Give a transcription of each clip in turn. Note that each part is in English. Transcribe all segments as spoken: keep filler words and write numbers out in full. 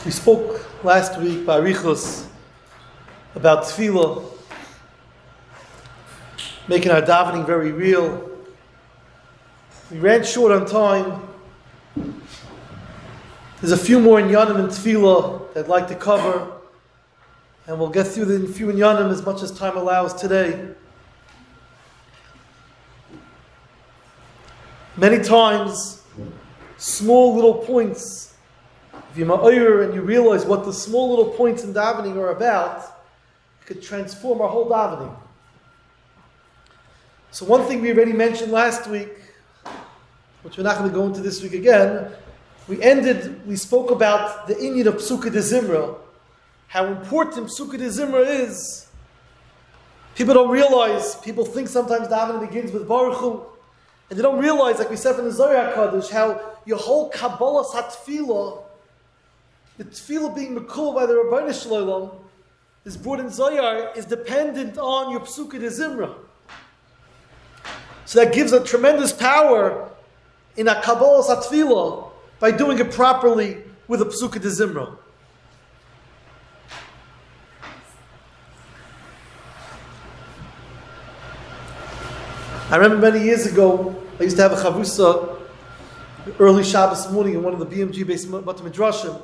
We spoke last week by Arichos about tefillah, making our davening very real. We ran short on time. There's a few more inyanim in tefillah that I'd like to cover, and we'll get through the few inyanim as much as time allows today. Many times, small little points, if you're ma'ayir and you realize what the small little points in davening are about, it could transform our whole davening. So one thing we already mentioned last week, which we're not going to go into this week again, we ended, we spoke about the inyan of Psukkah de Zimra, how important Psukkah de Zimra is. People don't realize, people think sometimes davening begins with Baruch Hu, and they don't realize, like we said from the Zohar HaKadosh, how your whole Kabbalah Satfilah, the tefillah being mekubal by the Rabbeinu Shalom, is brought in Zohar, is dependent on your Psukkah de Zimra. So that gives a tremendous power in a Kabbalah Satfilah by doing it properly with a Psukkah de Zimra. I remember many years ago, I used to have a chavrusa early Shabbos morning in one of the B M G-based Bata Midrashim.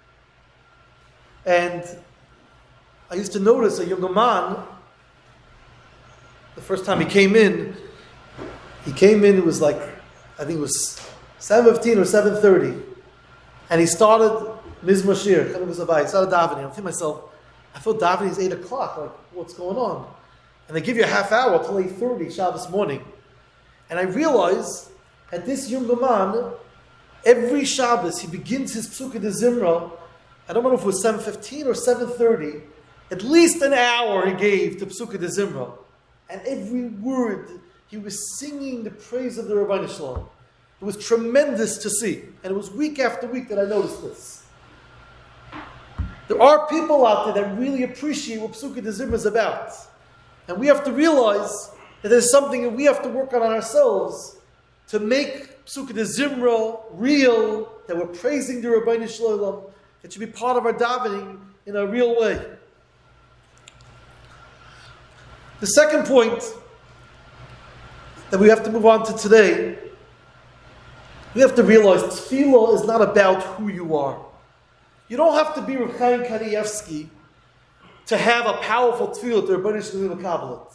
And I used to notice a younger man, the first time he came in, he came in, it was like, I think it was seven fifteen or seven thirty. And he started Mizmor Shir, he started davening. I'm thinking to myself, I thought davening is eight o'clock, like, what's going on? And they give you a half hour till eight thirty Shabbos morning. And I realized that this younger man, every Shabbos, he begins his Psukkah de Zimra. I don't know if it was seven fifteen or seven thirty. At least an hour he gave to Psukkah de Zimra. And every word, he was singing the praise of the Rabbeinu Shalom. It was tremendous to see. And it was week after week that I noticed this. There are people out there that really appreciate what Psukkah de Zimra is about. And we have to realize that there's something that we have to work on ourselves to make Psukkah de Zimra real, that we're praising the Rabbeinu Shalom. It should be part of our davening in a real way. The second point that we have to move on to today, we have to realize tefillah is not about who you are. You don't have to be Reb Chaim Kanievsky to have a powerful tefillah to Rebbeinu Shalom Kabbalah.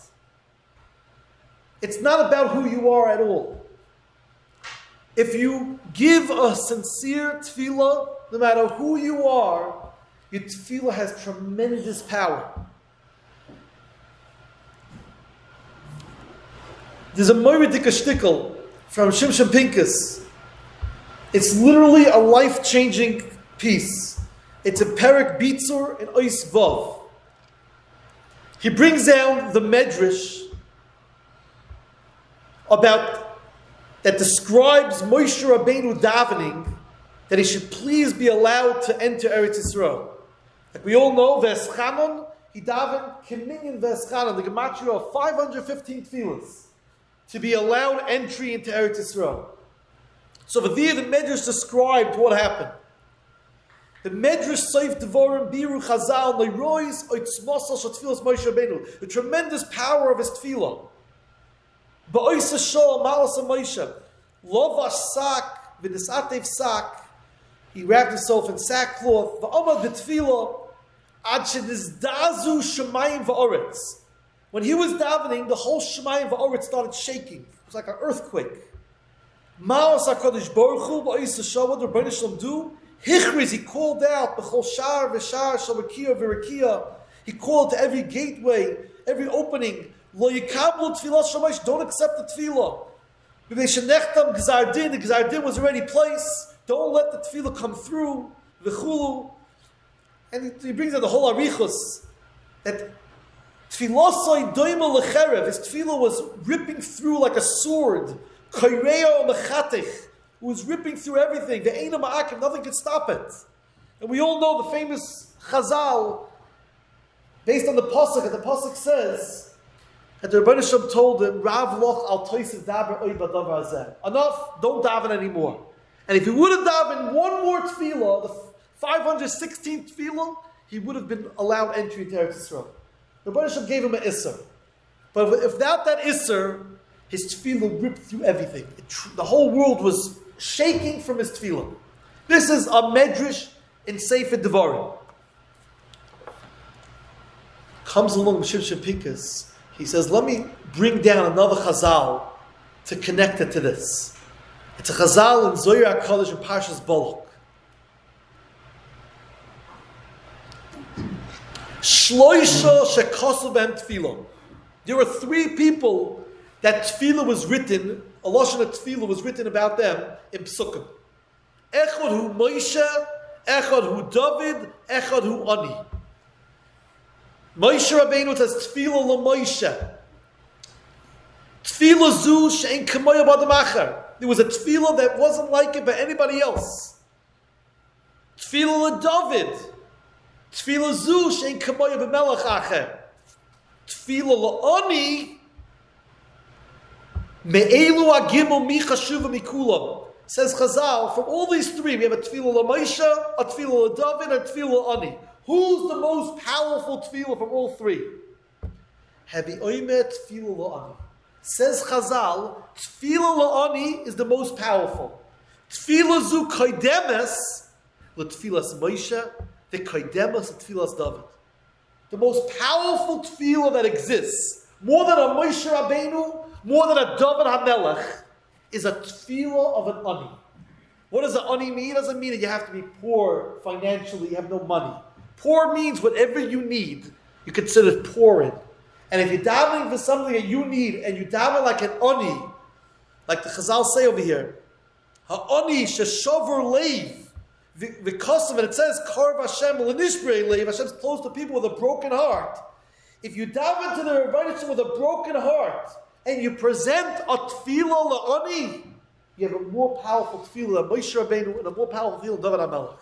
It's not about who you are at all. If you give a sincere tefillah, no matter who you are, your tefillah has tremendous power. There's a Moiridik shtickle from Shimshon Pinkus. It's literally a life-changing piece. It's a Perek Bitzur in Ois Vav. He brings down the Medrash about that describes Moshe Rabbeinu davening that he should please be allowed to enter Eretz Yisrael. Like we all know, Veschanon, he davened Keminyan Veschanon, the gematria of five hundred fifteen tefillahs, to be allowed entry into Eretz Yisrael. So the the Medrash described what happened. The Medrash Seif Devorim Biru Chazal Leirois Oitzmosal Shatfilas Moshe Rabbeinu. The tremendous power of his tefillah. Ba'ois Shol Malas Moshe Lovash Sak V'Nisatev Sak. He wrapped himself in sackcloth. V'Amad B'Tefillah Ad Shenizda'azu Shemayim V'Oretz. When he was davening, the whole Shemayim V'Oretz started shaking. It was like an earthquake. Ma'as HaKadosh Baruch Hu Ba'ois Shol. What did Rebbeinu Shalom do? Hichriz, he called out, B'chol shar v'shar shalakia v'rakia. He called to every gateway, every opening. Lo yikablu tefillah shamash, don't accept the tefillah. B'vei shenechtam gzar din, the gzar din was already placed. Don't let the tefillah come through. V'chulu. And he brings out the whole arichos, that tefillah soy doima lecherev, his tefillah was ripping through like a sword. Kaireo mechatich. Who was ripping through everything. The Eina Ma'akim, nothing could stop it. And we all know the famous Chazal, based on the Pasuk, and the Pasuk says that the Rebbeinu Shalom told him, Rav loch al toisiv daber oy badavar hazeh. Enough, don't daven anymore. And if he would have davened one more tefillah, the five hundred sixteen tefillah, he would have been allowed entry into Eretz Yisrael. The Baruch Hashem gave him an Isser. But without that Isser, his tefillah ripped through everything. It, the whole world was shaking from his tefillah. This is a medrash in Sefer Devarim. Comes along Shimshon Pinkus. He says, let me bring down another chazal to connect it to this. It's a chazal in Zohar HaKadosh in Parshas Balak. Shloisha shekasu b'hem tefillah. There were three people that tefillah was written, a lashon of tefillah was written about them in Psukim. Echad hu Moshe, Echad hu David, Echad hu Ani. Moshe Rabbeinu says tefillah l'Moshe. Tefillah zu she'en kamoya b'adam acher. There was a tefillah that wasn't like it by anybody else. Tefillah l'David. Tefillah zu she'en kamoya b'melech acher. Tefillah l'Ani me'elu agimel mi chashuva mikulam. Says Chazal, from all these three, we have a tefillah l'Moshe, a tefillah l'David, and a tefillah l'Ani. Who's the most powerful tefillah from all three? Hevi oimer tefillah l'Ani. Says Chazal, tefillah l'Ani is the most powerful. Tefillah zu koidemes l'tefillas Moshe, the koidemes l'tefillas David. The most powerful tefillah that exists, more than a Moshe Rabbeinu, more than a David HaMelech, is a tefillah of an ani. What does an ani mean? It doesn't mean that you have to be poor financially, you have no money. Poor means whatever you need, you consider poor in. And if you're davening for something that you need, and you daven like an ani, like the Chazal say over here, ha'ani sheshover leiv, v'kosav, and it says, karv Hashem l'nishbrei leiv, Hashem's close to people with a broken heart. If you daven to the Rebbeinu Shalom with a broken heart, and you present a tefillah la'ani, you have a more powerful tefillah than Moshe Rabbeinu, and a more powerful tefillah than David HaMelech.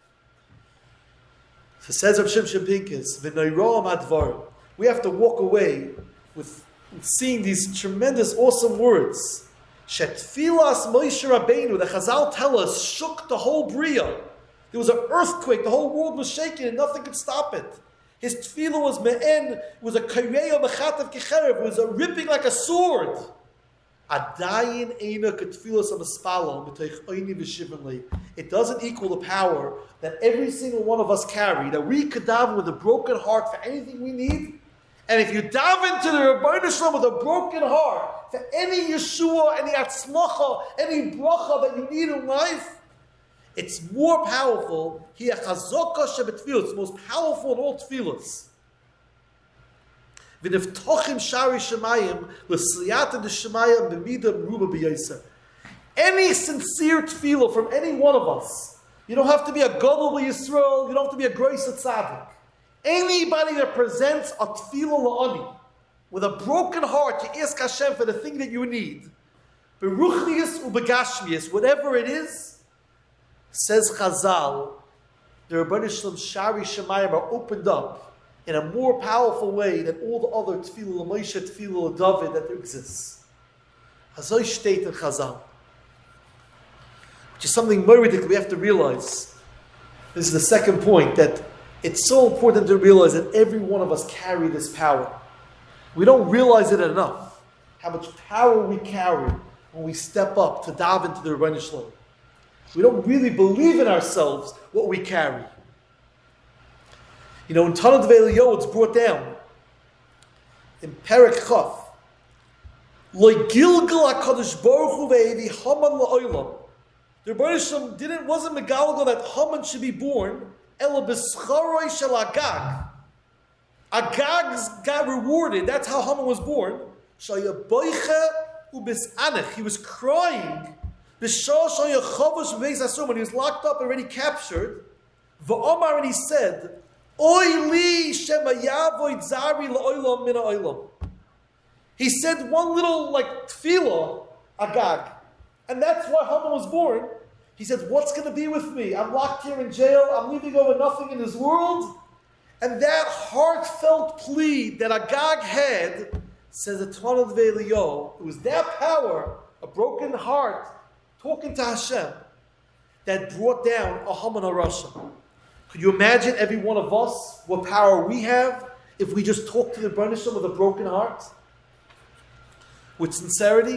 So says Rav Shimshon Pinkus, v'noyroam advarim. We have to walk away with seeing these tremendous, awesome words. Shetfilas Moshe Rabbeinu, the Chazal tell us, shook the whole Bria. There was an earthquake, the whole world was shaking, and nothing could stop it. His tefillah was me'en, it was a kaireya mechatev kicherev, it was a ripping like a sword. Adayin eina ketfilas amaspalo b'teich oini v'shivin leiv. It doesn't equal the power that every single one of us carry, that we could daven with a broken heart for anything we need. And if you daven to the Rebbeinu Shalom with a broken heart for any Yeshua, any atzmacha, any bracha that you need in life, it's more powerful. Hi hachazaka shebetfilos, it's most powerful in all tefillos. V'neftochim shari shemayim l'sliyata d'shemayim b'mida m'ruba b'yoseh. Any sincere tefillah from any one of us, you don't have to be a gadol b'Yisrael, you don't have to be a grois tzaddik. Anybody that presents a tefillah la'ani with a broken heart to ask Hashem for the thing that you need, beruchnius ubegashmius, whatever it is, says Chazal, the Rebbeinu Shalom Shari Shemayim are opened up in a more powerful way than all the other tefillah l'Moshe, tefillah l'David that there exists. Hazoi state in Chazal, which is something more ridiculous we have to realize. This is the second point, that it's so important to realize that every one of us carry this power. We don't realize it enough, how much power we carry when we step up to dive into the Rebbeinu Shalom. We don't really believe in ourselves what we carry. You know, in Tanad Ve'Eliyahu, it's brought down in Perek Chaf, Lo Gilgal HaKadosh Baruch Hu ve'evi Haman la'olam. The Rebbeinu Shalom didn't wasn't megalgal that Haman should be born. Ela b'scharoi shel Agag. Agag got rewarded. That's how Haman was born. Shaya boiche u'bisanech. He was crying. B'shah shaya chavash b'beis Hashem, when he was locked up, already captured. V'omar, and he said, Oy li shema yavoid zari la'olam min ha'olam. He said one little like tefillah, Agag. And that's why Haman was born. He said, what's going to be with me? I'm locked here in jail. I'm leaving over nothing in this world. And that heartfelt plea that Agag had, says the Tanad Ve'Eliyahu, it was that power, a broken heart, talking to Hashem, that brought down a Haman HaRasha. Could you imagine every one of us, what power we have, if we just talk to the Rebbeinu Shalom with a broken heart? With sincerity?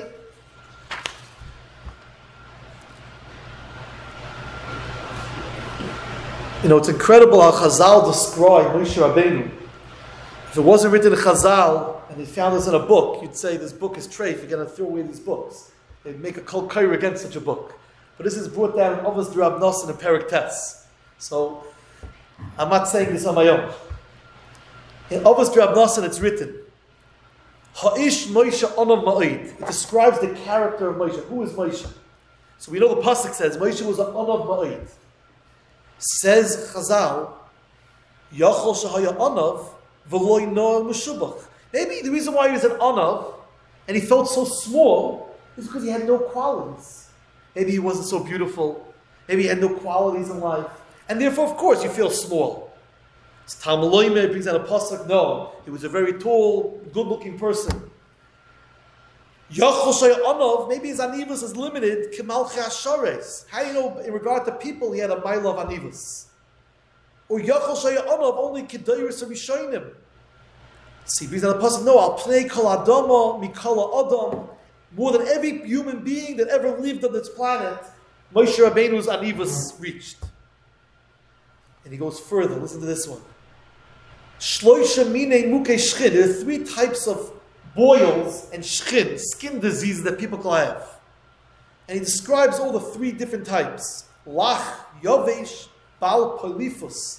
You know, it's incredible how Chazal describe Moshe Rabbeinu. If it wasn't written in Chazal, and they found this in a book, you'd say this book is treif, you're going to throw away these books. They'd make a kol kair against such a book. But this is brought down in Avos D'Rab Nosson and Perek Tes. So, I'm not saying this on my own. In Avos D'Rab Nosson it's written, Ha'ish Moshe Onav Ma'id. It describes the character of Moshe. Who is Moshe? So we know the pasuk says Moshe was an Onav Ma'id. Says Chazal, Yachol Shahaya Onav V'loi Noah Meshubach. Maybe the reason why he was an Onav and he felt so small is because he had no qualities. Maybe he wasn't so beautiful. Maybe he had no qualities in life. And therefore, of course, you feel small. So Talmud Loimer brings out a pasuk. No, he was a very tall, good-looking person. Yachol Shaya Onav, maybe his anivus is limited. Kemalchi Hashares. How do you know, in regard to people, he had a mile of anivus? Or Yachol Shaya Onav only kedayris Rishonim. See, he brings out a pasuk. No, Al Pnei Kol Adama Mikala Adam. More than every human being that ever lived on this planet, Moshe Rabbeinu's anivus reached. And he goes further. Listen to this one. Shloisha mine muke shchin. There are three types of boils and shchin, skin diseases that people can have. And he describes all the three different types. Lach, yovesh, bal polyphus.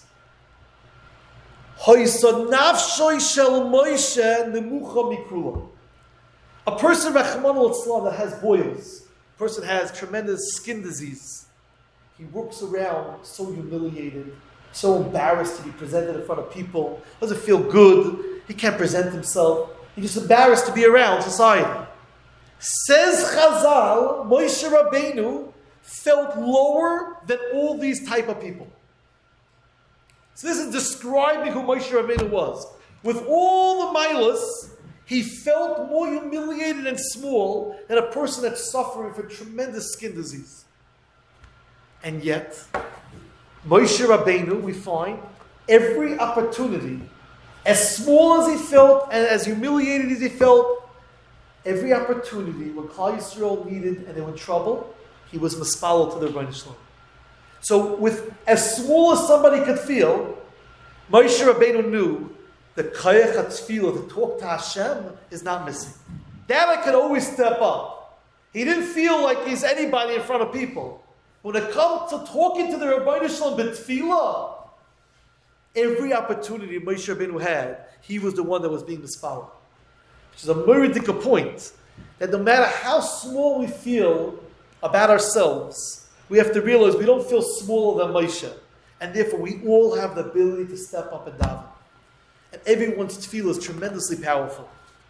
Hoysa nafshoi shel Moshe nemucha mikula. A person, Rachmana litzlan, that has boils, a person has tremendous skin disease. He walks around so humiliated, so embarrassed to be presented in front of people, doesn't feel good, he can't present himself, he's just embarrassed to be around society. Says Chazal, Moshe Rabbeinu felt lower than all these type of people. So this is describing who Moshe Rabbeinu was. With all the milas, he felt more humiliated and small than a person that's suffering from tremendous skin disease. And yet, Moshe Rabbeinu, we find, every opportunity, as small as he felt and as humiliated as he felt, every opportunity when Klal Yisrael needed and they were in trouble, he was mispalel to the Rebbeinu Shalom. So with as small as somebody could feel, Moshe Rabbeinu knew the kayach hatfilah, to talk to Hashem, is not missing. That I could always step up. He didn't feel like he's anybody in front of people. When it comes to talking to the Rebbeinu Shalom b'tfilah, every opportunity Moshe Rabbeinu had, he was the one that was being mispalel. Which is a meridic point, that no matter how small we feel about ourselves, we have to realize we don't feel smaller than Moshe. And therefore we all have the ability to step up and daven. And everyone's tefillah is tremendously powerful.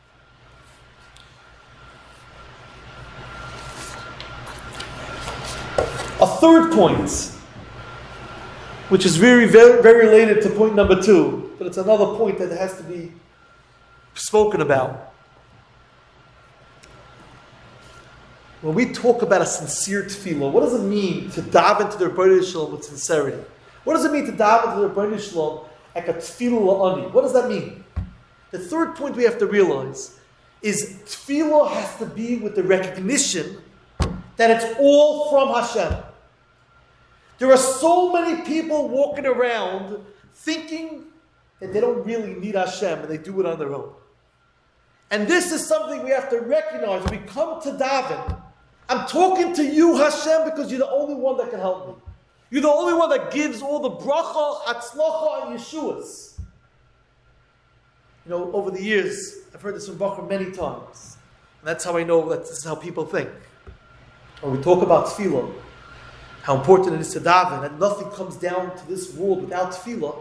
A third point, which is very, very, very related to point number two, but it's another point that has to be spoken about. When we talk about a sincere tefillah, what does it mean to dive into the Rebbeinu Shalom with sincerity? What does it mean to dive into the Rebbeinu Shalom like a tefillah la'ani? What does that mean? The third point we have to realize is tefillah has to be with the recognition that it's all from Hashem. There are so many people walking around thinking that they don't really need Hashem and they do it on their own. And this is something we have to recognize when we come to daven. I'm talking to you, Hashem, because you're the only one that can help me. You're the only one that gives all the bracha, hatzlacha, and yeshuas. You know, over the years, I've heard this from Bachar many times. And that's how I know that this is how people think. When we talk about tefillah, how important it is to daven, and nothing comes down to this world without tefillah,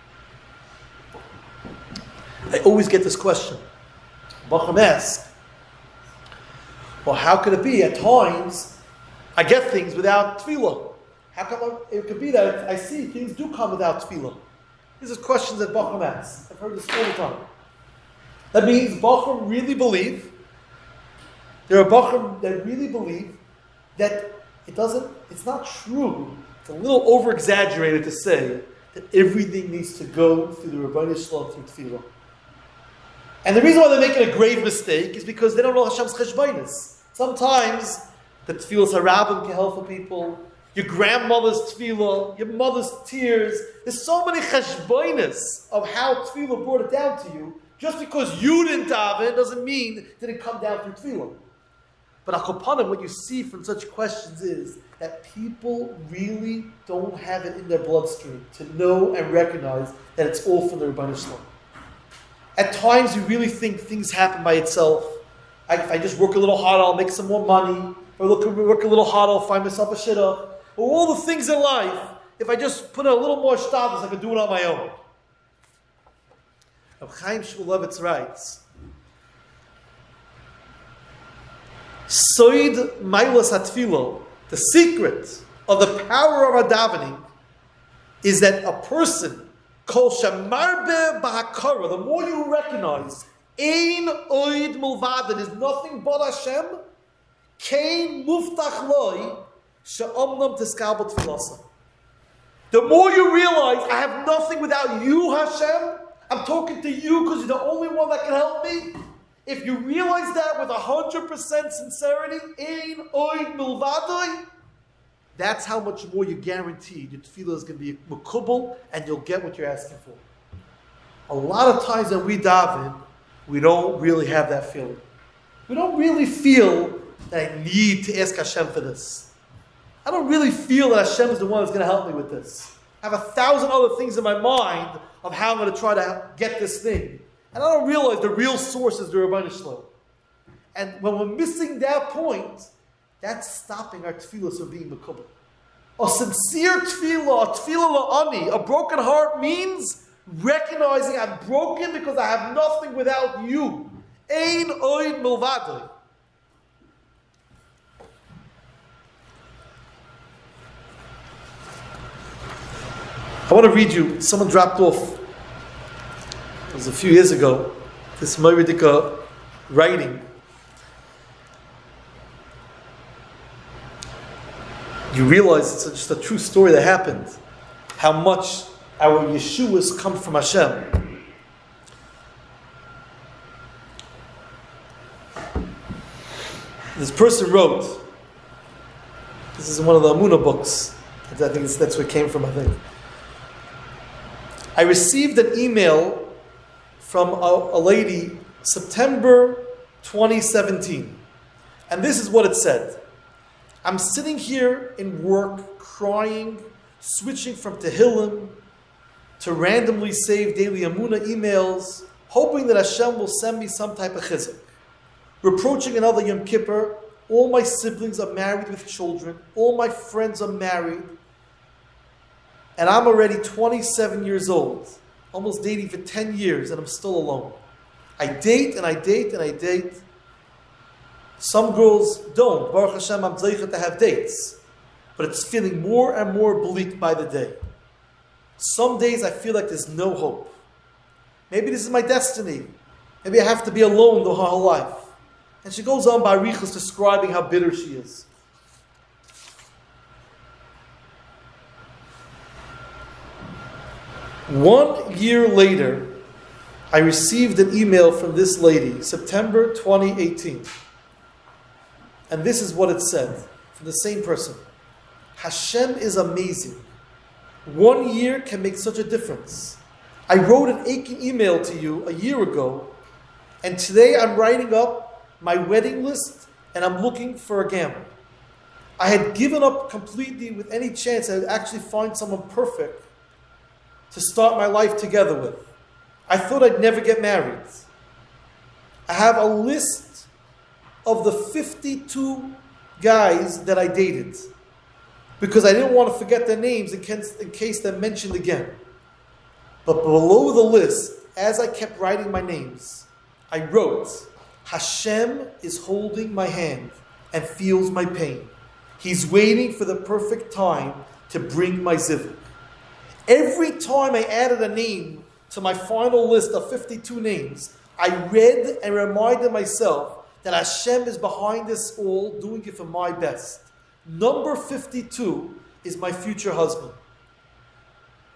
I always get this question. Bachar asks, well, how could it be? At times, I get things without tefillah. How come I, it could be that I see things do come without tefillah? These are questions that Bachar asks. I've heard this all the time. That means Bachar really believe, there are Bachar that really believe that it doesn't, it's not true, it's a little over-exaggerated to say that everything needs to go through the Rebbeinu Shalom through tefillah. And the reason why they're making a grave mistake is because they don't know Hashem's cheshbainis. Sometimes the tefillas harabim can help for people. Your grandmother's tefillah, your mother's tears. There's so many cheshbainis of how tefillah brought it down to you. Just because you didn't daven doesn't mean it didn't come down through tefillah. But akapanim, what you see from such questions is that people really don't have it in their bloodstream to know and recognize that it's all from the Rebbeinu Shalom. At times, you really think things happen by itself. I, if I just work a little harder, I'll make some more money. If I look, work a little harder, I'll find myself a shidduch. Or all the things in life, if I just put in a little more shtadlus, I can do it on my own. Rav Chaim Shmulevitz writes, Soid Mailas HaTfilo, the secret of the power of our davening is that a person, Kol Shamarbe Ba'akara, the more you recognize, Ein Oid Mulvad, there is nothing but Hashem, Kein Muftach Loi, She'omnam Teskabot Tfilasa. The more you realize, I have nothing without you, Hashem, I'm talking to you because you're the only one that can help me. If you realize that with one hundred percent sincerity, Ein Oid Milvadoi, that's how much more you're guaranteed your tefillah is going to be makubal and you'll get what you're asking for. A lot of times when we daven, we don't really have that feeling. We don't really feel that I need to ask Hashem for this. I don't really feel that Hashem is the one that's going to help me with this. I have a thousand other things in my mind of how I'm going to try to get this thing. And I don't realize the real source is the Rebbeinu Shalom. And when we're missing that point, that's stopping our tefillah from being makubal. A sincere tefillah, a tefillah la'ani, a broken heart means recognizing I'm broken because I have nothing without you. Ein oid milvadoi. I want to read you, someone dropped off, it was a few years ago, this Moridika writing. You realize it's just a true story that happened. How much our Yeshuas come from Hashem. This person wrote, this is in one of the Amunah books, I think it's, that's where it came from, I think. I received an email from a, a lady, September twenty seventeen. And this is what it said. I'm sitting here in work, crying, switching from Tehillim to randomly saved daily Amunah emails, hoping that Hashem will send me some type of chizuk. We're approaching another Yom Kippur. All my siblings are married with children. All my friends are married. And I'm already twenty-seven years old, almost dating for ten years, and I'm still alone. I date and I date and I date. Some girls don't. Baruch Hashem, I'm zeichet to have dates. But it's feeling more and more bleak by the day. Some days I feel like there's no hope. Maybe this is my destiny. Maybe I have to be alone the whole life. And she goes on by Arichas describing how bitter she is. One year later, I received an email from this lady, September twenty eighteen. And this is what it said, from the same person. Hashem is amazing. One year can make such a difference. I wrote an aching email to you a year ago, and today I'm writing up my wedding list, and I'm looking for a gamble. I had given up completely with any chance I would actually find someone perfect to start my life together with. I thought I'd never get married. I have a list of the fifty-two guys that I dated because I didn't want to forget their names in case, in case they're mentioned again. But below the list, as I kept writing my names, I wrote, Hashem is holding my hand and feels my pain. He's waiting for the perfect time to bring my zivug. Every time I added a name to my final list of fifty-two names, I read and reminded myself that Hashem is behind this all, doing it for my best. Number fifty-two is my future husband.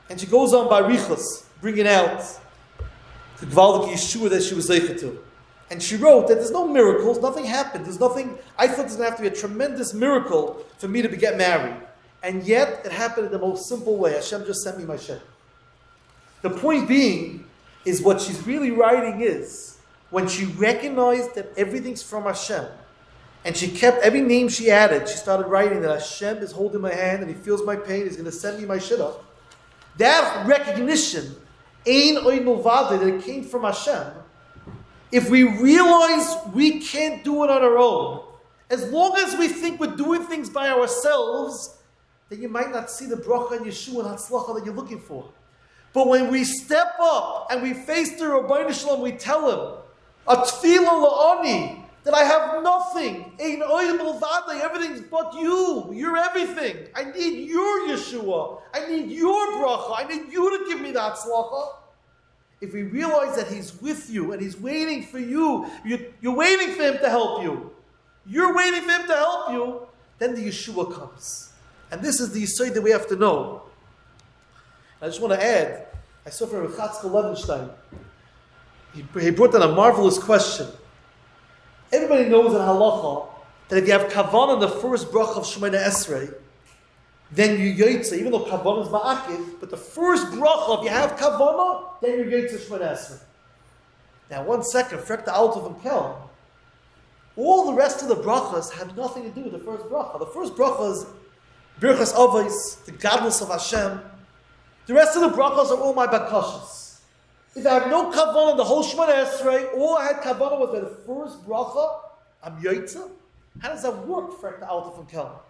And she goes on by Richos, bringing out the Gvaldik Yeshua that she was zeicha to. And she wrote that there's no miracles, nothing happened, there's nothing, I thought there's going to have to be a tremendous miracle for me to get married. And yet, it happened in the most simple way. Hashem just sent me my Shem. The point being, is what she's really writing is, when she recognized that everything's from Hashem, and she kept every name she added, she started writing that Hashem is holding my hand and He feels my pain, He's going to send me my shidduch. That recognition, Ein Oid Milvada, that it came from Hashem, if we realize we can't do it on our own, as long as we think we're doing things by ourselves, then you might not see the bracha and Yeshua and Hatzlacha that you're looking for. But when we step up and we face the Rabbeinu Shalom, we tell Him, a tefillah la'ani, that I have nothing, ein oil milvadai, everything's but you, you're everything. I need your Yeshua, I need your bracha, I need you to give me that Hatzlacha. If we realize that He's with you and He's waiting for you, you're, you're waiting for Him to help you, you're waiting for Him to help you, then the Yeshua comes. And this is the Yisod that we have to know. I just want to add, I saw from Chatzkel Levenstein, he, he brought down a marvelous question. Everybody knows in halacha that if you have kavanah in the first bracha of Shemoneh Esrei, then you yotze, even though kavanah is ma'akiv, but the first bracha, if you have kavanah, then you yotze Shemoneh Esrei. Now one second, frek the Altav and Kel, all the rest of the brachas have nothing to do with the first bracha. The first bracha is Birchas Avos, the godless of Hashem. The rest of the brachas are all my bakashas. If I have no kavanah in the whole Shemoneh Esrei, all I had kavanah was by the first bracha, I'm yotze. How does that work, frek the Altav and Kel?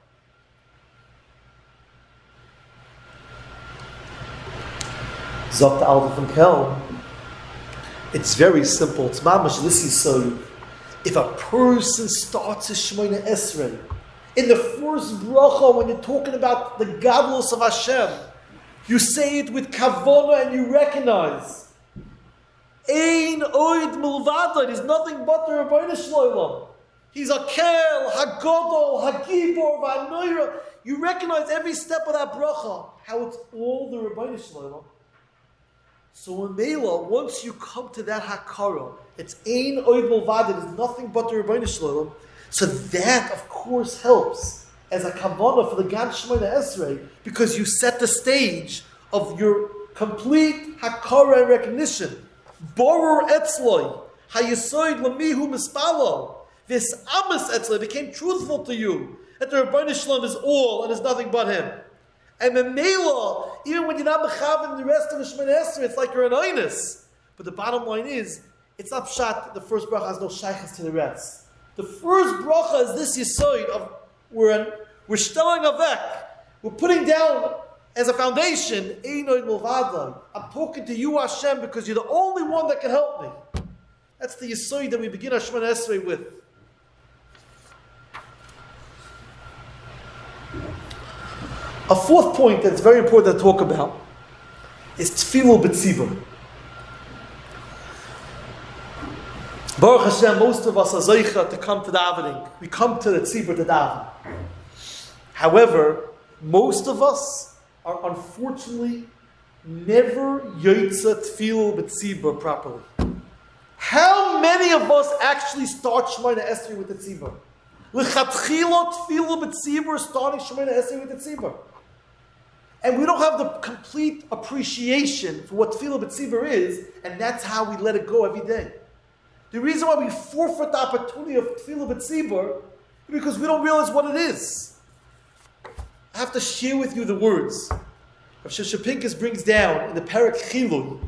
Zok the Altav and Kel. It's very simple. It's mamash this is so. If a person starts his Shemoneh Esrei, in the first bracha, when you're talking about the gadlus of Hashem, you say it with kavanah and you recognize Ein Oid Milvada, there's nothing but the Rabbeinu Shalom. He's a Kel, Hagodol, Hagibor, Vanoira. You recognize every step of that bracha, how it's all the Rabbeinu Shalom. So in Mela, once you come to that Hakara, it's Ein Oid Milvada, there's nothing but the Rabbeinu Shalom. So that, of course, helps as a kavanah for the Gad Shemoneh Esrei, because you set the stage of your complete Hakara and recognition. Borur etzloi, hayisoid lamihu mispalo. This amas etzloi became truthful to you that the Rabbeinu Shalom is all and is nothing but Him. And the Mela, even when you're not mechavan the rest of the Shemoneh Esrei, it's like you're an einus. But the bottom line is, it's not pshat. The first bracha has no shaychus to the rest. The first bracha is this yisoid of we're an, we're stelling avek. We're putting down as a foundation, Einoid Milvada. I'm talking to you, Hashem, because you're the only one that can help me. That's the yisoid that we begin our Shemoneh Esrei with. A fourth point that's very important to talk about is Tefillah B'tzibur. Baruch Hashem, most of us are zeicha to come to davening. We come to the tzibur to daven. However, most of us are unfortunately never yotze tefillah b'tzibur properly. How many of us actually start Shemoneh Esrei with the tzibur? L'chatchila tefillah b'tzibur, starting Shemoneh Esrei with the tzibur. And we don't have the complete appreciation for what tefillah b'tzibur is, and that's how we let it go every day. The reason why we forfeit the opportunity of tefillah b'tzibur is because we don't realize what it is. I have to share with you the words Rav Shesha Pinkus brings down in the Perek Chilul.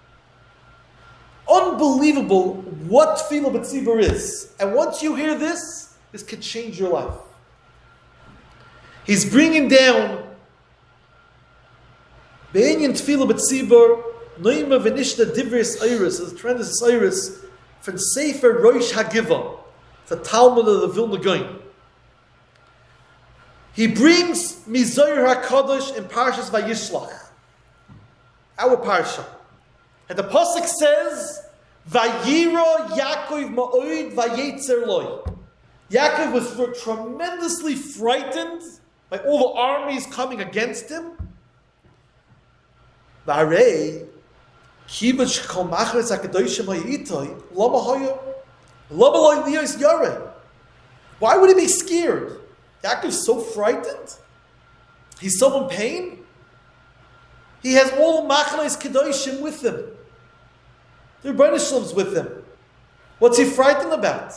Unbelievable what tefillah b'tzibur is. And once you hear this, this could change your life. He's bringing down Be'inyan tefillah b'tzibur, noima v'nishta divris iris, a tremendous iris, from Sefer Rosh Hagiva, the Talmud of the Vilna Gaon. He brings Mizoyer HaKadosh in Parshas Vayishlach, our parsha. And the pasuk says, Vayira Yaakov ma'od vayetzer loy. Yaakov was tremendously frightened by all the armies coming against him. Varei, kivach kol machres hakadoshim hayitoi, lama hayo, lama loy liyos yareh. Why would he be scared? Yaakov's so frightened. He's so in pain. He has all machnes kedoshim with him. The Rebbeinu Shalom's with him. What's he frightened about?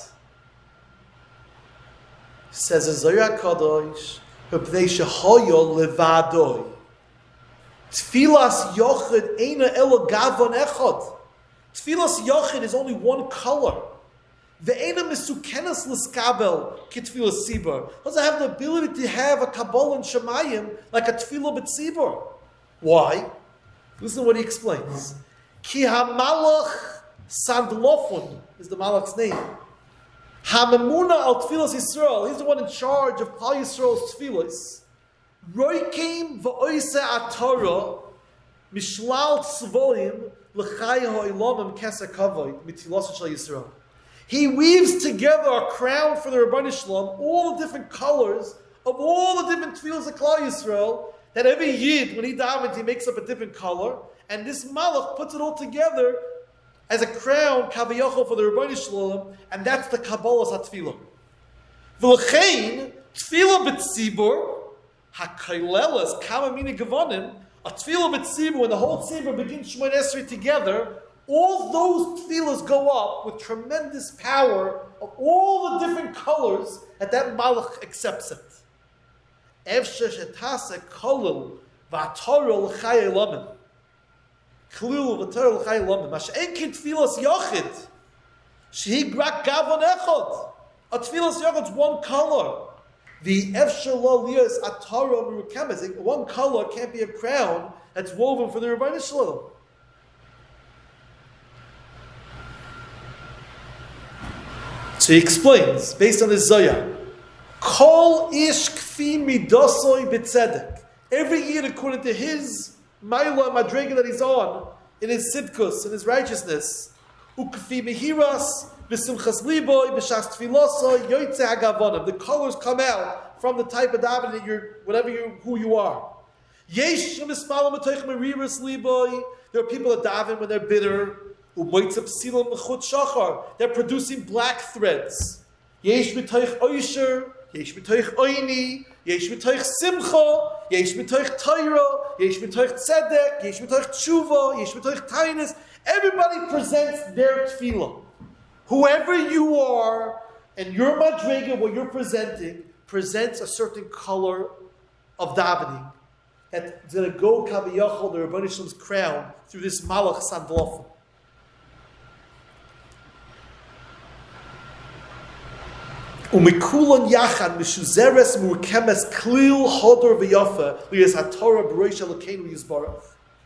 Says Zohar Kadosh, "B'pnei shehoyo levadoi." Tfilas yochid eina elo gavon echad. Tfilas yochid is only one color. Ve'ena misukenas l'skabel kitfilas sibur. Doesn't have the ability to have a kabbalah and shemayim like a tefillah b'tzibur. Why? Listen to what he explains. Ki hamalach sandlofun is the malach's name. Hamemuna al tfilas Yisrael. He's the one in charge of Klal Yisrael's tfilas. Roikim v'oise atara mishlal tzvoim l'chai ha'olamim keser kavod mitfilas shel Yisrael. He weaves together a crown for the Rebbeinu Shalom, all the different colors of all the different tefillas of Klal Yisrael, that every Yid, when he davens, he makes up a different color, and this Malach puts it all together as a crown, kaviyachol, for the Rebbeinu Shalom, and that's the Kabbalah HaTfilah. V'lechein, Tfilah b'tzibur, ha'kailelas, kama mina gavanim, a Tfilah b'tzibur, when the whole tzibur begins Shemon Esrei together, all those tefillahs go up with tremendous power of all the different colors that that malach accepts it. Efshe shetase kolul v'atoro l'chai elamim. Kolul v'atoro l'chai elamim. Mashen kin tefillas yochid. Shehi grak gavon echad. A tefillas yochid is one color. The efshe lo lios atoro merukemes. One color can't be a crown that's woven for the Rebbeinu Shalom. So he explains, based on his Zohar, Kol ish kfi midosoi b'tzedek. Every year, according to his Maila Madrega that he's on, in his Sidkus, in his righteousness, ukfi mehiras v'simchas liboy b'shas tfilosoi yoytze hagavonim. The colors come out from the type of davening that you're, whatever you, who you are. Yesh mispalam b'toich meriras liboy. There are people that daven when they're bitter. They're producing black threads. Yesh mitoich oisher, yesh mitoich oini, yesh mitoich simcha, yesh mitoich taira, yesh mitoich tzedek, yesh mitoich tshuva, yesh mitoich tainus. Everybody presents their tefillah. Whoever you are, and your madrega, what you're presenting, presents a certain color of davening that's going to go kaviyachol, the Rebbeinu Shalom's crown, through this malach sandlofim. Umikulan yachad mishuzeres murkemes klil hodor v'yafa liyas haTorah b'roish Elokeinu yizbarach.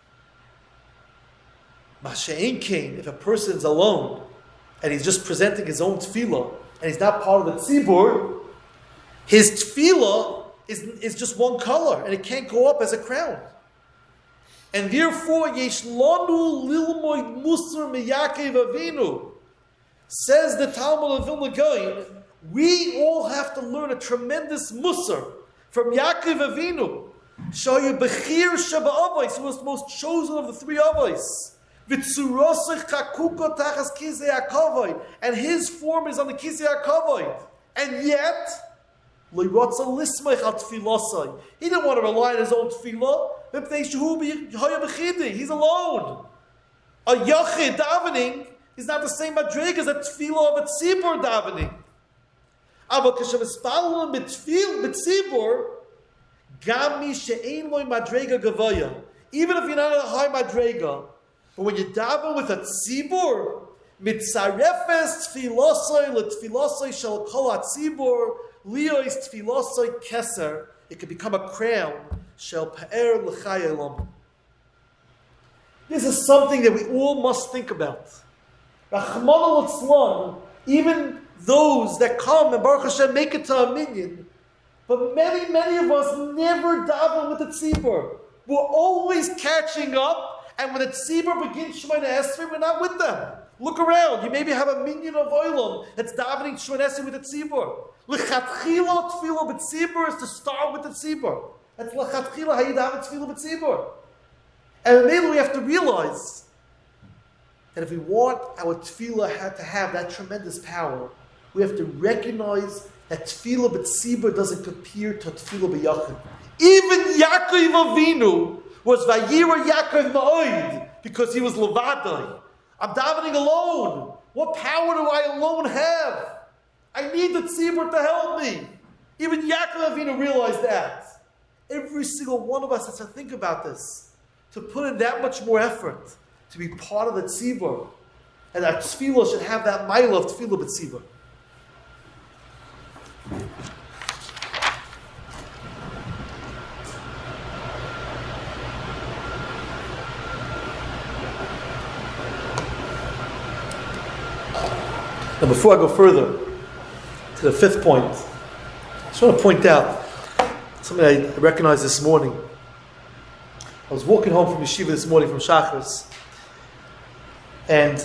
Mashein kain, if a person is alone and he's just presenting his own tefillah and he's not part of the tzibur, his tefillah is, is just one color and it can't go up as a crown. And therefore, yesh lanu lilmoid musar miYaakov Avinu, says the Talmud of Vilna Gaon. We all have to learn a tremendous musar from Yaakov Avinu. Shayu Bechir Sheba Avos, who was the most chosen of the three Avos. V'tzurosich chakuko tachas kisei hakavod, and his form is on the kisei hakavod. And yet, lo yotza lismech al tefilosai. He didn't want to rely on his own tefillah. V'pnei shehu b'haya b'chidi. He's alone. A yachid davening is not the same madrig as a tefillah of a tzibur davening. Even if you're not a high madrega, but when you daven with a tzibur, mitzarefes tfilosoi letfilosoi shel kol hatzibur liois tfilosoi keser, it can become a crown shel pe'er l'chai elam. This is something that we all must think about. Rachmana litzlan, even those that come and Baruch Hashem make it to a minyan, but many, many of us never daven with the tzibur. We're always catching up, and when the tzibur begins Shemona Esrei, we're not with them. Look around. You maybe have a minyan of oilam that's davening Shemona Esrei with the tzibur. L'chatchila tefillah b'tzibur is to start with the tzibur. That's l'chatchila how you daven tefillah b'tzibur. And maybe we have to realize that if we want our tefillah to have that tremendous power, we have to recognize that tefillah b'tzibur doesn't compare to tefillah b'yachid. Even Yaakov Avinu was vayira Yaakov ma'od because he was levadai. I'm davening alone. What power do I alone have? I need the tzibur to help me. Even Yaakov Avinu realized that. Every single one of us has to think about this, to put in that much more effort, to be part of the tzibur. And our tefillah should have that mile of tefillah b'tzibur. Now, before I go further to the fifth point, I just want to point out something I recognized this morning. I was walking home from yeshiva this morning from Shachris, and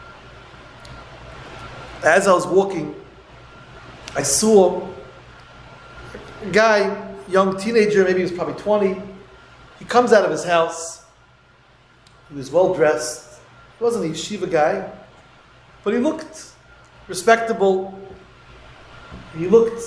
as I was walking, I saw a guy, young teenager, maybe he was probably twenty. He comes out of his house. He was well dressed. He wasn't a yeshiva guy, but he looked respectable. He looked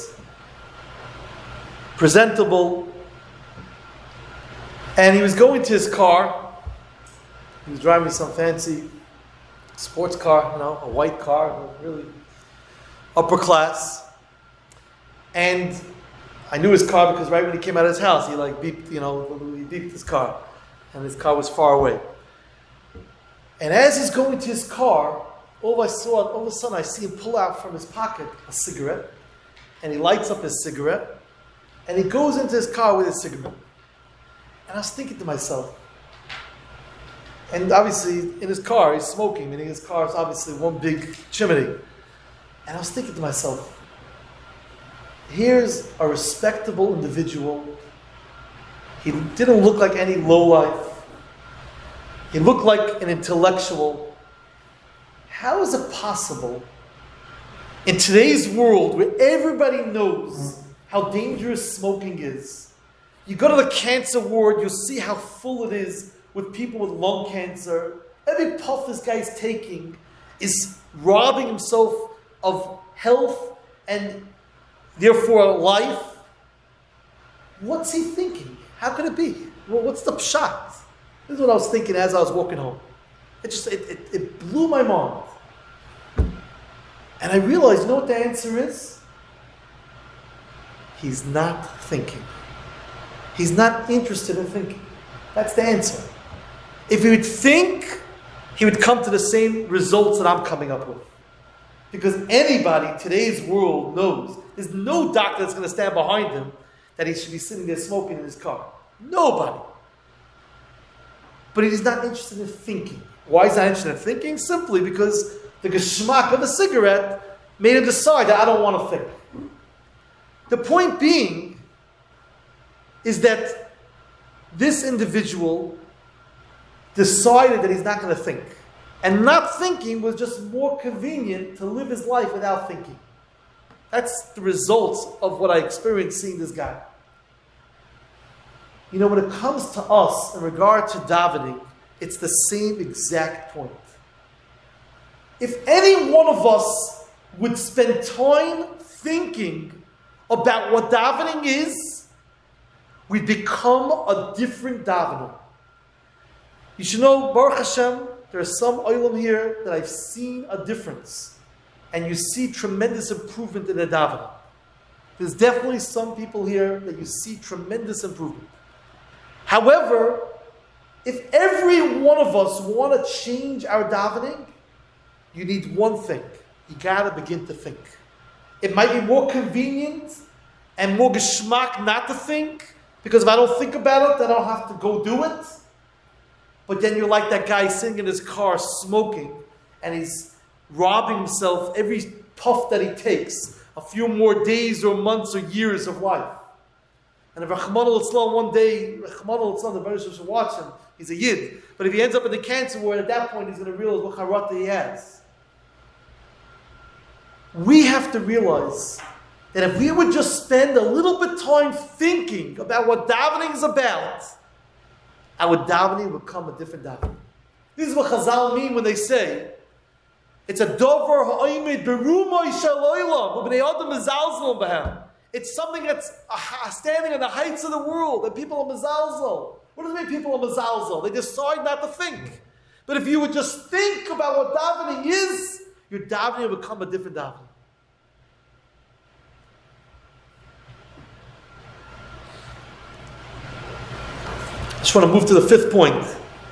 presentable. And he was going to his car. He was driving some fancy sports car, you know, a white car, really upper class. And I knew his car because right when he came out of his house, he like beeped, you know, he beeped his car. And his car was far away. And as he's going to his car, all I saw, all of a sudden I see him pull out from his pocket a cigarette. And he lights up his cigarette. And he goes into his car with his cigarette. And I was thinking to myself, and obviously in his car he's smoking, meaning his car is obviously one big chimney. And I was thinking to myself, here's a respectable individual. He didn't look like any lowlife. He looked like an intellectual. How is it possible in today's world where everybody knows how dangerous smoking is? You go to the cancer ward, you'll see how full it is with people with lung cancer. Every puff this guy's taking is robbing himself of health and therefore life. What's he thinking? How could it be? Well, what's the pshat? This is what I was thinking as I was walking home. It just, it, it, it blew my mind. And I realized, you know what the answer is? He's not thinking. He's not interested in thinking. That's the answer. If he would think, he would come to the same results that I'm coming up with. Because anybody in today's world knows, there's no doctor that's going to stand behind him that he should be sitting there smoking in his car. Nobody. But he's not interested in thinking. Why is he not interested in thinking? Simply because the geschmack of a cigarette made him decide that I don't want to think. The point being is that this individual decided that he's not going to think. And not thinking was just more convenient to live his life without thinking. That's the results of what I experienced seeing this guy. You know, when it comes to us in regard to davening, it's the same exact point. If any one of us would spend time thinking about what davening is, we become a different davener. You should know, Baruch Hashem, there are some olim here that I've seen a difference. And you see tremendous improvement in the davening. There's definitely some people here that you see tremendous improvement. However, if every one of us want to change our davening, you need one thing. You got to begin to think. It might be more convenient and more geschmack not to think, because if I don't think about it, then I don't have to go do it. But then you're like that guy sitting in his car smoking, and he's robbing himself every puff that he takes, a few more days or months or years of life. And if Rahman al-Islam one day, Rahman al-Islam, the British should watch him, he's a Yid. But if he ends up in the cancer ward, at that point he's going to realize what charata he has. We have to realize that if we would just spend a little bit of time thinking about what davening is about, our davening will become a different davening. This is what Chazal mean when they say, it's a dover ha'oimid berumoi shaloylam, ubnei adam mezalzel b'hem. It's something that's uh, standing on the heights of the world, and people are mezalzel. What does it mean people are mezalzel? They decide not to think. But if you would just think about what davening is, your davening will become a different davening. I just want to move to the fifth point.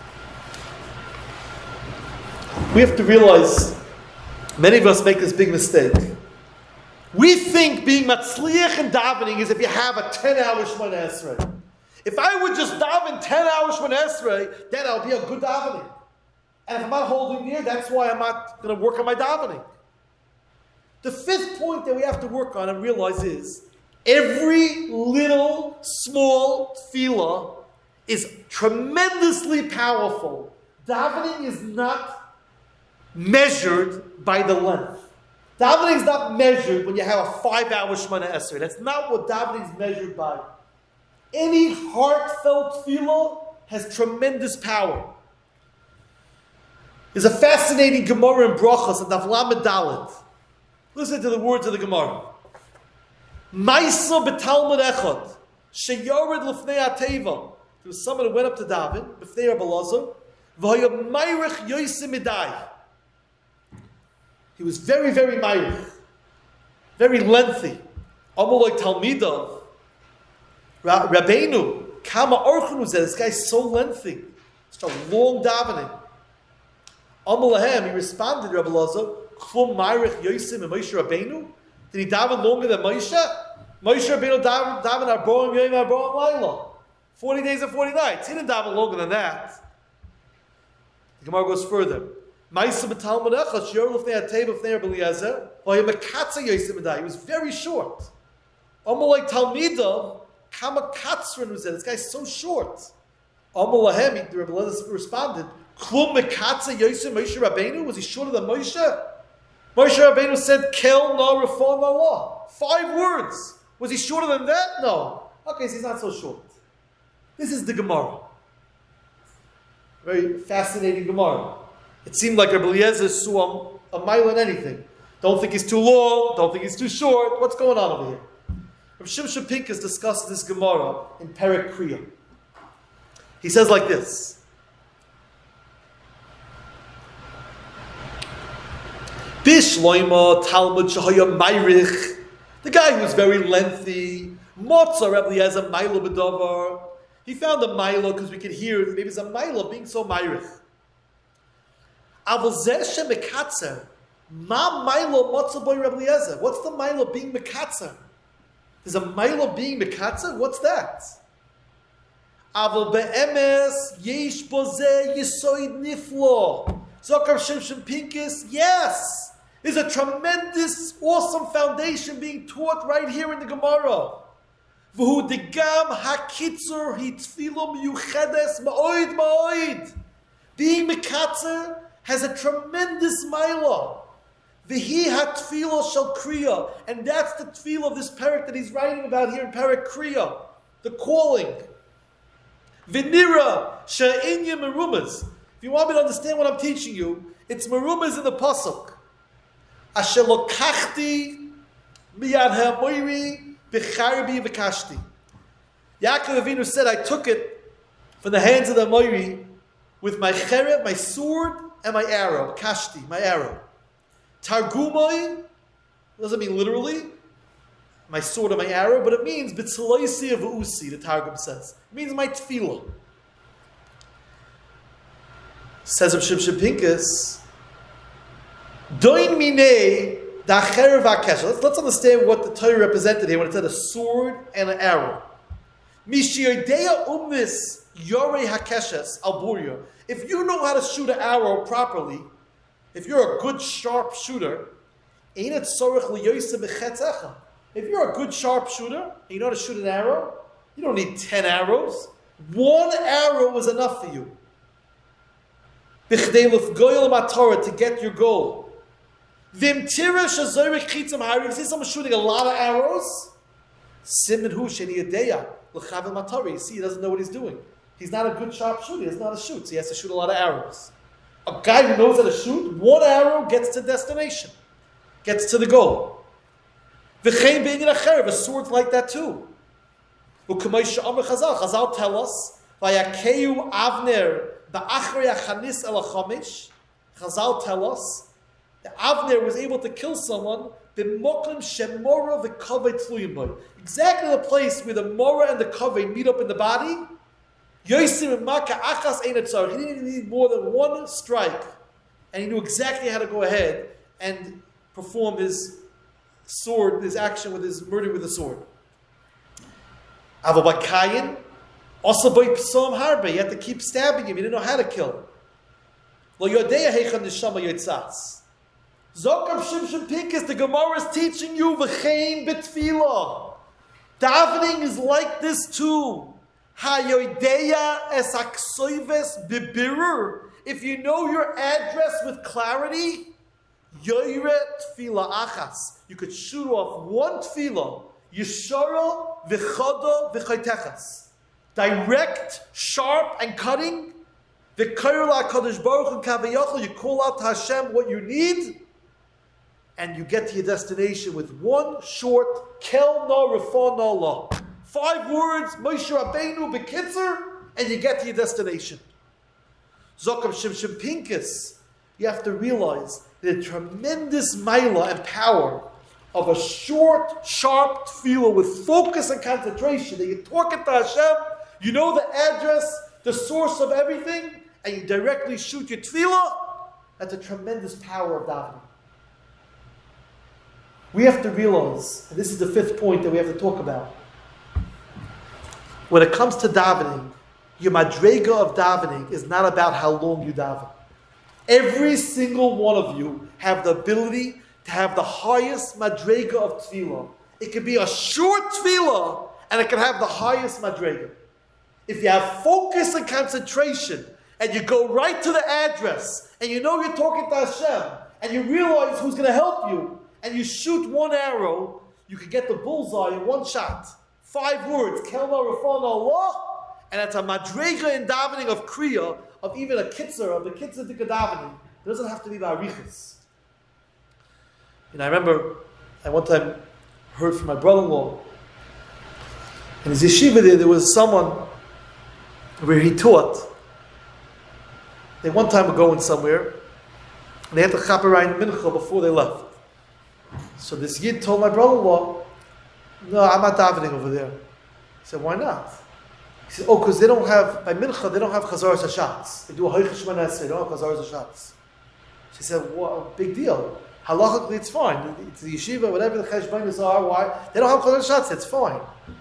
We have to realize, many of us make this big mistake. We think being matzliach in davening is if you have a ten-hour Shemona Esrei. If I would just daven ten hours Shemona Esrei, then I'll be a good davening. And if I'm not holding near, that's why I'm not going to work on my davening. The fifth point that we have to work on and realize is, every little, small tefillah is tremendously powerful. Davening is not measured by the length. Davening is not measured when you have a five-hour Shemona Esrei. That's not what davening is measured by. Any heartfelt tefillah has tremendous power. There's a fascinating Gemara in Brachos, Daf Lamed Dalet. Listen to the words of the Gemara. Maisa b'talmud echad, sheyored l'fnei ateva. There was someone who went up to daven, b'fnei Rabbi Elazar, v'haya mayrich yoyse midai. He was very, very mayrich, very lengthy. Amoloi talmidav, Rabbeinu, kama orchanu zeh. This guy's so lengthy. It's a long davening. Amolahem, he responded to Rabbi Elazar, Klum mayrich yoyse me Moshe Rabbeinu. Did he daven longer than Moshe? Moshe Rabbeinu daven daven arboim yom arboim laila. Forty days and forty nights. He didn't daven longer than that. The Gemara goes further. Ma'isa b'talmud echad shior l'fnei ateva l'fnei Rabbi Eliezer v'haya mekatza yosim medai. He was very short. Amalei talmidav kama katzron was there. This guy's so short. Amalahem, the Rabbi Eliezer responded, Klum mekatza yosim Moshe Rabbeinu. Was he shorter than Moshe? Moshe Rabbeinu said, Kel na reform Allah. Five words. Was he shorter than that? No. Okay, so he's not so short. This is the Gemara. Very fascinating Gemara. It seemed like Rabbi Eliezer saw a, a mile in anything. Don't think he's too long. Don't think he's too short. What's going on over here? Rabbi Shimshon Pincus discusses this Gemara in Perek Kriya. He says like this. Bishloima Talmud Shahaya Mayrich. The guy who was very lengthy. Motza Rabbi Eliezer Mailo B'davar. He found a Mailo because we could hear maybe it's a Mailo being so Mayrich. Avol zeh shemekatzer. Ma Mailo Motza Boy Rabbi Eliezer. What's the Mailo being Mekatzer? There's a Mailo being Mekatzer? What's that? Avol be'emes yesh bozeh yisoid niflo. Zokar Shimshon Pincus, yes. There's a tremendous, awesome foundation being taught right here in the Gemara. V'hu degam hakitzur hitfilo miyuchedes ma'oid ma'oid. Being Mekatzer has a tremendous maila. V'hi hatfilo shel kriya. And that's the tefillah of this parak that he's writing about here in Perek Kriya. The calling. V'nira she'inya merumas. If you want me to understand what I'm teaching you, it's merumas in the pasuk. Asher lokachti miyad ha'moiri b'charbi v'kashti. Yaakov Avinu said, I took it from the hands of the moiri with my cherev, my sword, and my arrow. Kashti, my arrow. Targumai doesn't mean literally my sword and my arrow, but it means b'tzaloisi v'usi, the Targum says. It means my tefillah. Says Rav Shimshon Pincus, Doin minei da'cherev ha'kesher. Let's, let's understand what the Torah represented here when it said a sword and an arrow. Mishiyodeya umnis yorei hakeshes alburia. If you know how to shoot an arrow properly, if you're a good sharp shooter, ain't it sorech liyoyse b'chetzecha. If you're a good sharp shooter and you know how to shoot an arrow, you don't need ten arrows. One arrow is enough for you. B'chdei l'fgoyel matorah, to get your goal. V'imtira shazorek chitzam hari. You see someone shooting a lot of arrows? Simin hu sheni yadeya l'chavel matorah. You see, he doesn't know what he's doing. he's not a good sharpshooter. He doesn't know how to shoot, so he has to shoot a lot of arrows. A guy who knows how to shoot, one arrow gets to destination, gets to the goal. V'chein being in a cherev, a sword's like that too. Chazal tell us, Vayakeu Avner ba'achrei achanis el hachamish. Chazal tell us that Avner was able to kill someone b'mokim shemora v'kavei tluyim bo. Exactly the place where the mora and the kavei meet up in the body. Yosim and maka achas ein etzar. He didn't need more than one strike, and he knew exactly how to go ahead and perform his sword, his action with his murder with the sword. Avobakayin, also by psalm harbe, you had to keep stabbing him. You didn't know how to kill him. Lo yodeya heichan neshama yotzas. Zokam Shimshon Pinkus, the Gemara is teaching you v'chein betfilah. Davening is like this too. Ha yodeya es aksoives bibirur. If you know your address with clarity, yoyre tfilah achas. You could shoot off one tfilah. Yishara v'chada v'chaytechas. Direct, sharp, and cutting. V'kair la'kadosh baruch hu kavayachol. You call out to Hashem what you need, and you get to your destination with one short kel na refa na la. Five words, Moshe Rabbeinu b'kitzer, and you get to your destination. Zokam Shimshon Pinkus. You have to realize the tremendous maila and power of a short, sharp tefillah with focus and concentration. That you're talking to Hashem, you know the address, the source of everything, and you directly shoot your tefillah. That's a tremendous power of davening. We have to realize, and this is the fifth point that we have to talk about. When it comes to davening, your madrega of davening is not about how long you daven. Every single one of you have the ability to have the highest madrega of tefillah. It could be a short tefillah, and it can have the highest madrega. If you have focus and concentration, and you go right to the address, and you know you're talking to Hashem, and you realize who's going to help you, and you shoot one arrow, you can get the bullseye in one shot. Five words, Kelma Rafan Allah, and that's a madrega in davening of kriya, of even a kitzer, of the kitzer dika davening. It doesn't have to be ba'arichas. And I remember, I one time heard from my brother-in-law, in his yeshiva there, there was someone where he taught. They one time were going somewhere, and they had to chaperayim mincha before they left. So this yid told my brother-in-law, "No, I'm not davening over there." He said, "Why not?" He said, "Oh, because they don't have, by mincha, they don't have chazaras hashatz. They do a hoichish manas, they don't have chazaras hashatz." She said, "What, big deal. Halachically, it's fine. It's the yeshiva, whatever the cheshbonos are, why? They don't have chazaras hashatz, it's fine."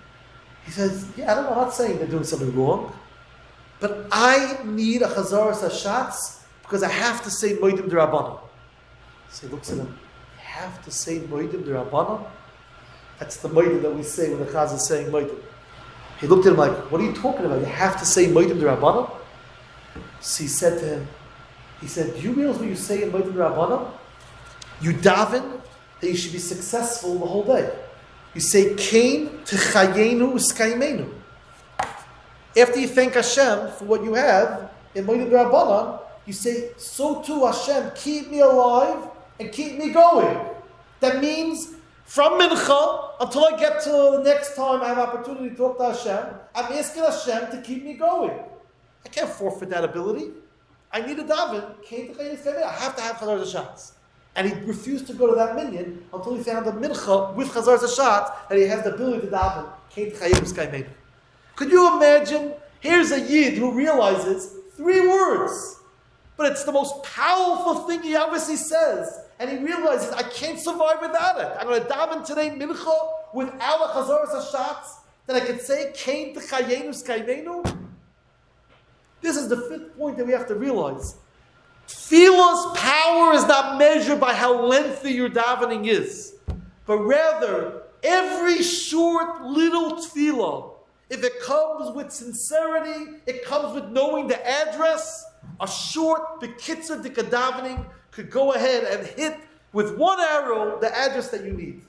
He says, "Yeah, I don't know, I'm not saying they're doing something wrong, but I need a chazaras hashatz because I have to say moedim d'Rabbanan." So he looks at him, "You have to say moedim d'Rabbanan?" That's the moedim that we say when the chaz is saying moedim. He looked at him like, "What are you talking about? You have to say moedim d'Rabbanan?" So he said to him, he said, "Do you realize what you say in moedim d'Rabbanan? You daven that you should be successful the whole day. You say, Kain t'chayenu u'skaimenu. After you thank Hashem for what you have in moedim d'Rabbanan, you say, so too Hashem, keep me alive and keep me going." That means from mincha until I get to the next time I have opportunity to talk to Hashem, I'm asking Hashem to keep me going. I can't forfeit that ability. I need a daven. I have to have chazar zashatz. And he refused to go to that minyan until he found a mincha with chazar zashatz that he has the ability to daven. Could you imagine? Here's a yid who realizes three words, but it's the most powerful thing he obviously says. And he realizes, I can't survive without it. I'm going to daven today mincha without a chazaras hashatz that I could say, Kain t'chayenu skaimenu. This is the fifth point that we have to realize. Tefillah's power is not measured by how lengthy your davening is, but rather, every short little tefillah, if it comes with sincerity, it comes with knowing the address, a short bekitzer dika davening could go ahead and hit with one arrow the address that you need.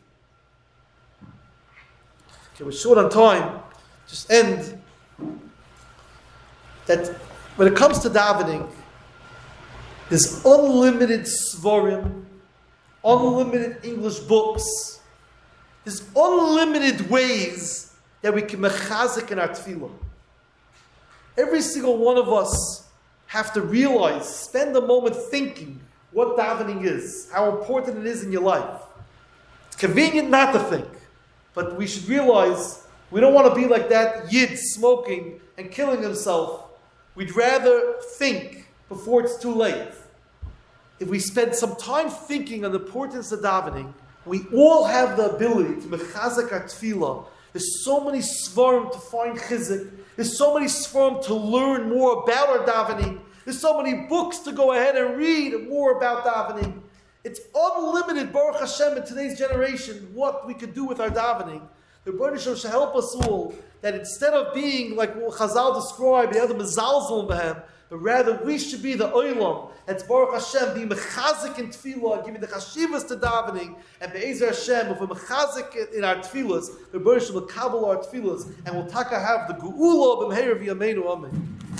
Okay, we're short on time. Just end that when it comes to davening, there's unlimited svarim, unlimited English books. There's unlimited ways that we can mechazik in our tefillah. Every single one of us have to realize, spend a moment thinking what davening is, how important it is in your life. It's convenient not to think, but we should realize we don't want to be like that yid smoking and killing himself. We'd rather think before it's too late. If we spend some time thinking on the importance of davening, we all have the ability to mechazak our tefillah. There's so many svarim to find chizik. There's so many svarim to learn more about our davening. There's so many books to go ahead and read more about davening. It's unlimited, Baruch Hashem, in today's generation, what we could do with our davening. The Rebbeinu Shalom should help us all, that instead of being like what Chazal described, the other mezalzel behem, but rather we should be the oilam. That's Baruch Hashem, be mechazik in tefillah, giving the chashivas to davening, and be'ezer Hashem, if we're mechazik in our tefillahs, the Rebbeinu Shalom will kabel our tefillahs, and we'll taka have the geula b'mheir v'yameinu amen.